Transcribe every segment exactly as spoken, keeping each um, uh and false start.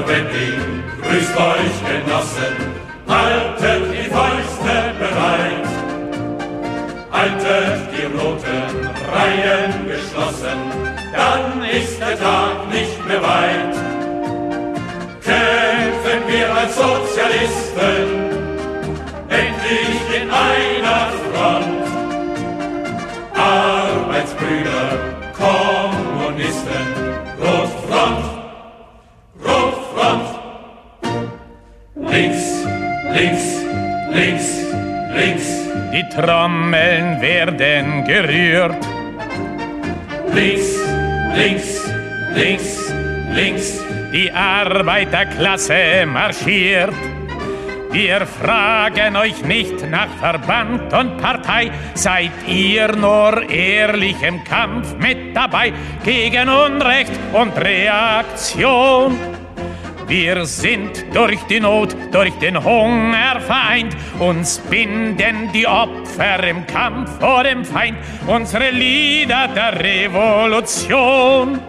Wedding, grüßt euch Genossen, haltet die Fäuste bereit. Haltet die roten Reihen geschlossen, dann ist der Tag nicht mehr weit. Kämpfen wir als Sozialisten, endlich in einer Front. Arbeitsbrüder, Kommunisten, Rotfront, Rotfront. Links, links, links, links. Die Trommeln werden gerührt. Links, links, links, links. Die Arbeiterklasse marschiert. Wir fragen euch nicht nach Verband und Partei, seid ihr nur ehrlich im Kampf mit dabei gegen Unrecht und Reaktion? Wir sind durch die Not, durch den Hunger vereint, uns binden die Opfer im Kampf vor dem Feind, unsere Lieder der Revolution.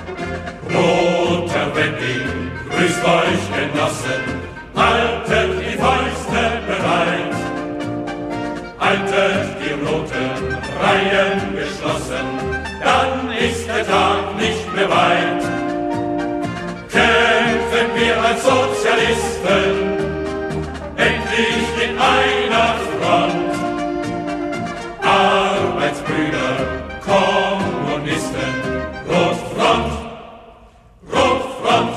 Roter Wedding, grüßt euch Genossen, haltet die Fäuste bereit. Haltet die roten Reihen geschlossen, dann ist der Tag nicht mehr weit. Kämpfen wir als Sozialisten, endlich in einer Front. Arbeitsbrüder, Kommunisten, Rotfront, Rotfront.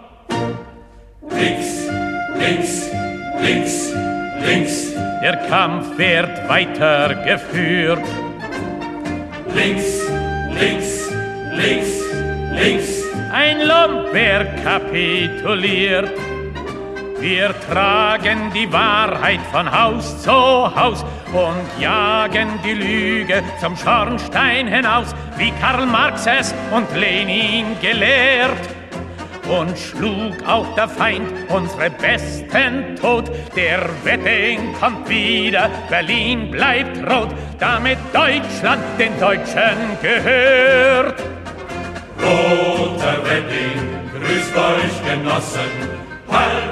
Links, links, links, links. Der Kampf wird weitergeführt. Links, links, links, links. Ein Lumper kapituliert. Wir tragen die Wahrheit von Haus zu Haus und jagen die Lüge zum Schornstein hinaus, wie Karl Marx es und Lenin gelehrt. Und schlug auch der Feind unsere Besten tot. Der Wedding kommt wieder, Berlin bleibt rot, damit Deutschland den Deutschen gehört. Roter Wedding, grüßt euch Genossen, haltet